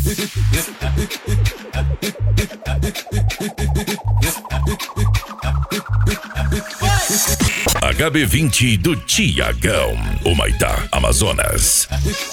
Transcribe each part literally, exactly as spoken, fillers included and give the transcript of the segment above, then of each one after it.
H B vinte do Tiagão, Humaitá, Amazonas.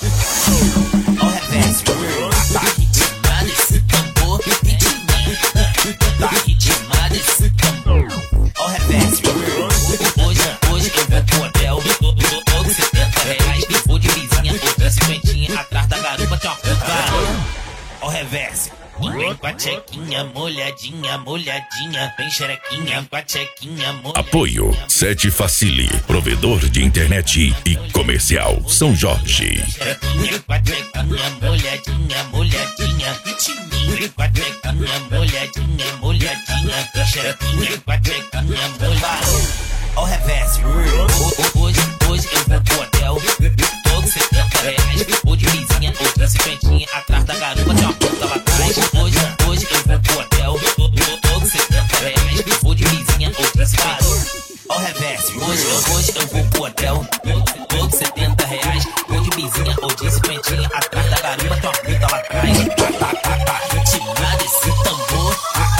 Hoje eu vou pro hotel, todo setenta reais. Vou de vizinha, outra cinquentinha. Atrás da garupa tem uma puta. Ó o reverso. Vem com a tchequinha, molhadinha, molhadinha. Vem xerequinha, com a tchequinha, molhadinha. Apoio Sete Facile, provedor de internet e comercial São Jorge. Xerequinha, com a tchequinha, molhadinha, molhadinha. Vem com a tchequinha, molhadinha, molhadinha. Xerequinha, com a tchequinha, molhadinha. Ó o reverso. Hoje, hoje eu vou pro hotel, todo setenta reais. Vou de vizinha, outra cinquentinha. Atrás da garupa tem uma puta lá atrás. Hoje, hoje eu vou pro hotel, todo setenta reais. Vou de vizinha, outra cinquentinha. Ó o reverso. Hoje, hoje eu vou pro hotel, todo setenta reais. Vou de vizinha, outra cinquentinha. Atrás da garupa tem uma puta lá atrás. Ritmar esse tambor.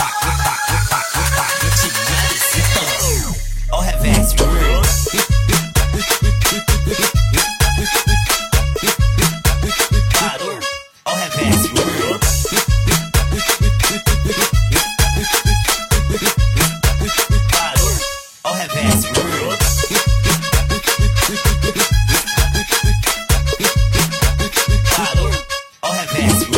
Ritmar esse tambor. Ó o reverso. Parou. Ó o reverso. Parou. Ó o reverso. Parou. Ó o reverso.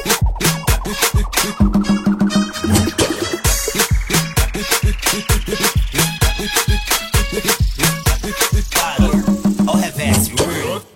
Thank you.